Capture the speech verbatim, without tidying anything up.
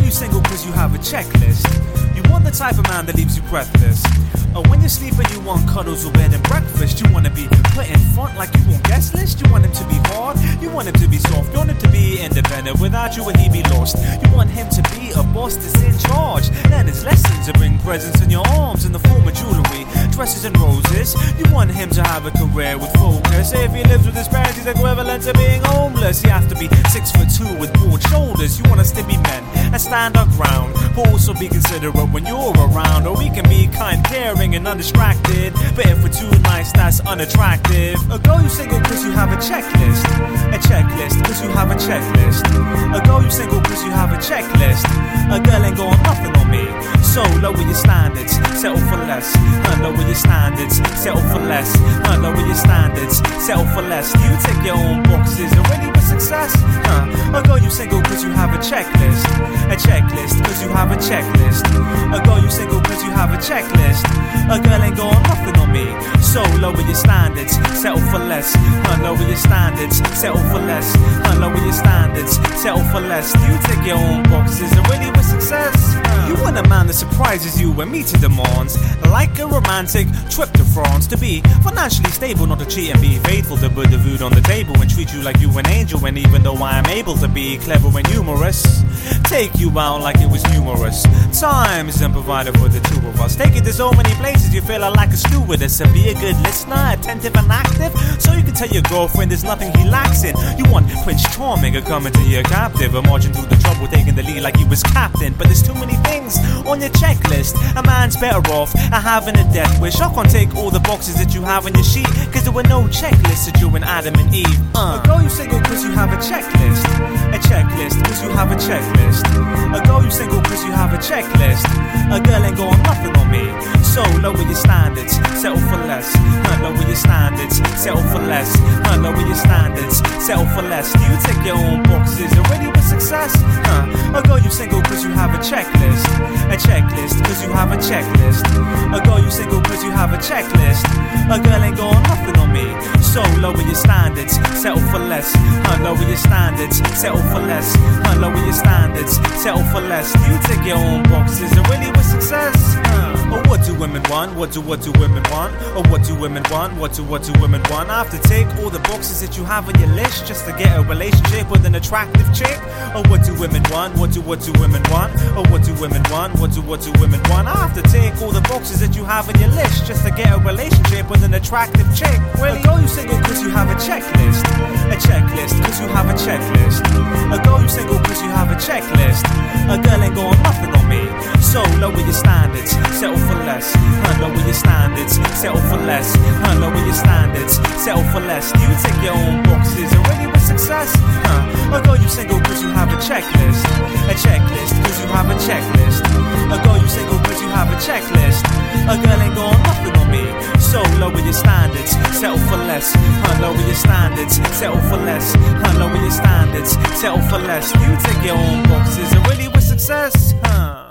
you single cause you have a checklist. You want the type of man that leaves you breathless. Or when you're sleeping you want cuddles or bed and breakfast. You want to be put in front like you want guest list. You want him to be hard, you want him to be soft. You want him to be independent, without you would he be lost. You want him to be a boss that's in charge. Learn his lessons and bring presents in your arms in the form of jewelry, dresses and roses. You want him to have a career with focus. If he lives with his parents he's equivalent to being homeless. You have to be six foot two with broad shoulders. You want us to be men and stand our ground, but also be considerate when you're around. Or we can be kind, caring and undistracted, but if we're too nice that's unattractive. A girl you single cause you have a checklist. A checklist cause you have a checklist. A girl you single cause you have a checklist. A girl ain't going nothing on me, so lower your standards, settle for less. Uh, lower your standards, settle for less. Uh, lower your standards, settle for less. You take your own boxes and ready for success. Uh, a girl you single cause you have a checklist. A checklist cause you have a checklist. A girl you single cause you have a checklist. A girl ain't going nothing on me, so lower your standards, settle for less. Uh, lower your standards, settle for less. Uh, lower your standards, settle for less. You take your own boxes and ready for success. Uh, you want a man that surprises you when meeting demands, like a romantic trip to France. To be financially stable, not to cheat and be faithful, to put the food on the table and treat you like you an angel. And even though I am able to be clever and humorous, take you out like it was numerous times and provided for the two of us. Take it to so many places you feel like a stewardess. So be a good listener, attentive and active, so you can tell your girlfriend there's nothing he lacks in. You want Prince Charming to come into your captive, a marching through the trouble, taking the lead like he was captain. But there's too many things on your checklist. A man's better off having a death wish. I can't take all the boxes that you have on your sheet, cause there were no checklists that you and Adam and Eve. Uh. A girl you single cause you have a checklist. A checklist cause you have a checklist. A girl you single cause you have a checklist. A girl ain't going nothing on me, so lower your standards, settle for less. Uh, lower your standards, settle for less. Uh, lower your standards, settle for less. You take your own boxes and ready for success. Uh, a girl you single cause you have a checklist. A checklist cause you have a checklist. A girl you single cause you have a checklist. A girl ain't going nothing on me, so lower your standards, settle for less. Uh, lower your standards, settle for less. Uh, lower your standards, settle for less. You take your own boxes and ready for success. Uh, or what do women want? What do what do women want? Or what do women want? What do what do women want? I have to take all the boxes that you have on your list just to get a relationship with an attractive chick. Or what do women want? What do what do women want? Or what do women want? What do what do women want? I have to take all the boxes that you have on your list just to get a relationship with an attractive chick. Really? A girl you single cause you have a checklist. A checklist cause you have a checklist. A girl you single cause you have a checklist. A girl ain't going nothing on me, so lower your standards, settle for less. Uh, lower your standards, settle for less. Uh, lower your standards, settle for less. You take your own boxes and ready for success. Uh, a girl you single cause you have a checklist. A checklist cause you have a checklist. A girl you single cause you have a checklist. A girl ain't going nothing on me, so lower your standards, settle for less. Uh, lower your standards, settle for less. Uh, lower your standards, settle for less. You take your own boxes and ready for success. Uh.